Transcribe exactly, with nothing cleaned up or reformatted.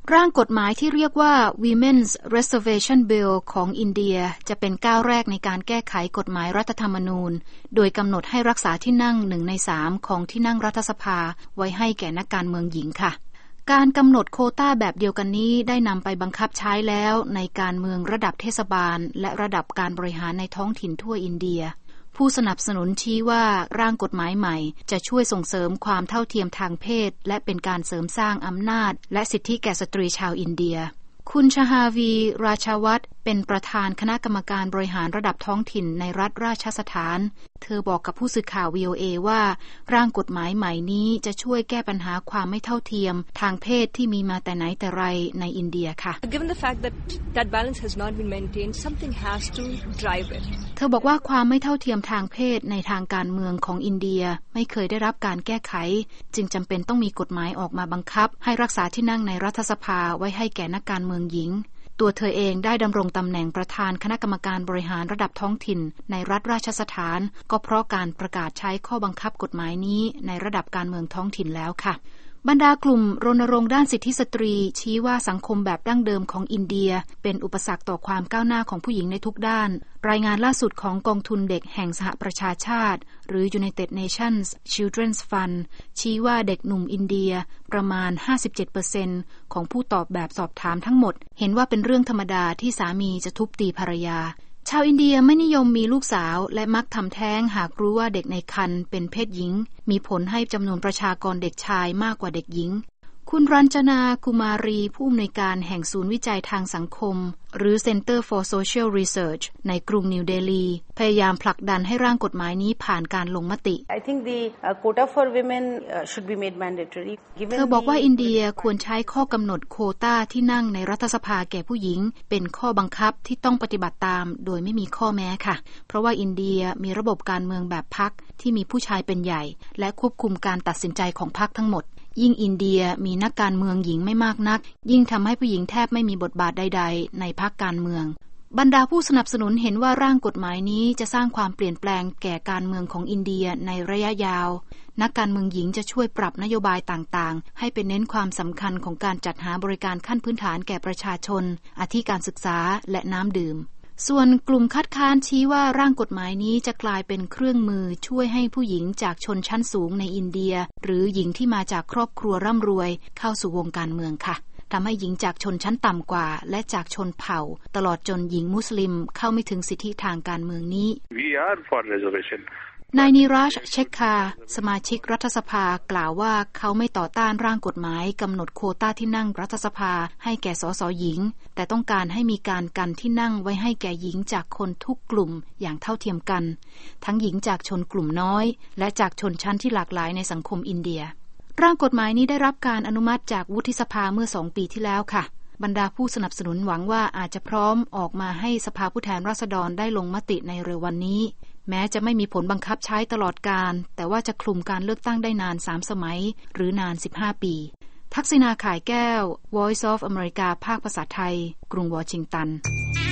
ร่างกฎหมายที่เรียกว่า Women's Reservation Bill ของอินเดียจะเป็นก้าวแรกในการแก้ไขกฎหมายรัฐธรรมนูญโดยกำหนดให้รักษาที่นั่งหนึ่งในสามของที่นั่งรัฐสภาไว้ให้แก่นักการเมืองหญิงค่ะการกำหนดโควต้าแบบเดียวกันนี้ได้นำไปบังคับใช้แล้วในการเมืองระดับเทศบาลและระดับการบริหารในท้องถิ่นทั่วอินเดียผู้สนับสนุนชี้ว่าร่างกฎหมายใหม่จะช่วยส่งเสริมความเท่าเทียมทางเพศและเป็นการเสริมสร้างอำนาจและสิทธิแก่สตรีชาวอินเดียคุณชฮาวีราชวัตรเป็นประธานคณะกรรมการบริหารระดับท้องถิ่นในรัฐราชสถานเธอบอกกับผู้สื่อข่าว วี โอ เอ ว่าร่างกฎหมายใหม่นี้จะช่วยแก้ปัญหาความไม่เท่าเทียมทางเพศที่มีมาแต่ไหนแต่ไรในอินเดียค่ะ Given the fact that that balance has not been maintained, something has to drive it. เธอบอกว่าความไม่เท่าเทียมทางเพศในทางการเมืองของอินเดียไม่เคยได้รับการแก้ไขจึงจำเป็นต้องมีกฎหมายออกมาบังคับให้รักษาที่นั่งในรัฐสภาไว้ให้แก่นักการเมืองหญิงตัวเธอเองได้ดำรงตำแหน่งประธานคณะกรรมการบริหารระดับท้องถิ่นในรัฐราชสถานก็เพราะการประกาศใช้ข้อบังคับกฎหมายนี้ในระดับการเมืองท้องถิ่นแล้วค่ะบรรดากลุ่มรณรงค์ด้านสิทธิสตรีชี้ว่าสังคมแบบดั้งเดิมของอินเดียเป็นอุปสรรคต่อความก้าวหน้าของผู้หญิงในทุกด้านรายงานล่าสุดของกองทุนเด็กแห่งสหประชาชาติหรือ United Nations Children's Fund ชี้ว่าเด็กหนุ่มอินเดียประมาณ ห้าสิบเจ็ดเปอร์เซ็นต์ ของผู้ตอบแบบสอบถามทั้งหมดเห็นว่าเป็นเรื่องธรรมดาที่สามีจะทุบตีภรรยาชาวอินเดียไม่นิยมมีลูกสาวและมักทำแท้งหากรู้ว่าเด็กในครรภ์เป็นเพศหญิงมีผลให้จำนวนประชากรเด็กชายมากกว่าเด็กหญิงคุณรัญจนากุมารีผู้อำนวยการแห่งศูนย์วิจัยทางสังคมหรือ Center for Social Research ในกรุงนิวเดลีพยายามผลักดันให้ร่างกฎหมายนี้ผ่านการลงมติ I think the quota for women should be made mandatory เธอบอกว่าอินเดียควรใช้ข้อกำหนดโควต้าที่นั่งในรัฐสภาแก่ผู้หญิงเป็นข้อบังคับที่ต้องปฏิบัติตามโดยไม่มีข้อแม้ค่ะเพราะว่าอินเดียมีระบบการเมืองแบบพรรคที่มีผู้ชายเป็นใหญ่และควบคุมการตัดสินใจของพรรคทั้งหมดยิ่งอินเดียมีนักการเมืองหญิงไม่มากนักยิ่งทำให้ผู้หญิงแทบไม่มีบทบาทใดๆในพรรคการเมืองบรรดาผู้สนับสนุนเห็นว่าร่างกฎหมายนี้จะสร้างความเปลี่ยนแปลงแก่การเมืองของอินเดียในระยะยาวนักการเมืองหญิงจะช่วยปรับนโยบายต่างๆให้เป็นเน้นความสำคัญของการจัดหาบริการขั้นพื้นฐานแก่ประชาชนอาทิการศึกษาและน้ำดื่มส่วนกลุ่มคัดค้านชี้ว่าร่างกฎหมายนี้จะกลายเป็นเครื่องมือช่วยให้ผู้หญิงจากชนชั้นสูงในอินเดียหรือหญิงที่มาจากครอบครัวร่ำรวยเข้าสู่วงการเมืองค่ะทำให้หญิงจากชนชั้นต่ำกว่าและจากชนเผ่าตลอดจนหญิงมุสลิมเข้าไม่ถึงสิทธิทางการเมืองนี้ We are for reservation นายนิราชเชคคาสมาชิกรัฐสภากล่าวว่าเขาไม่ต่อต้านร่างกฎหมายกำหนดโควต้าที่นั่งรัฐสภาให้แก่สสหญิงแต่ต้องการให้มีการกันที่นั่งไว้ให้แก่หญิงจากคนทุกกลุ่มอย่างเท่าเทียมกันทั้งหญิงจากชนกลุ่มน้อยและจากชนชั้นที่หลากหลายในสังคมอินเดียร่างกฎหมายนี้ได้รับการอนุมัติจากวุฒิสภาเมื่อสองปีที่แล้วค่ะบรรดาผู้สนับสนุนหวังว่าอาจจะพร้อมออกมาให้สภาผู้แทนราษฎรได้ลงมติในเร็ววันนี้แม้จะไม่มีผลบังคับใช้ตลอดกาลแต่ว่าจะคลุมการเลือกตั้งได้นานสามสมัยหรือนานสิบห้าปีทักษิณาข่ายแก้ว Voice of America ภาคภาษาไทยกรุงวอชิงตัน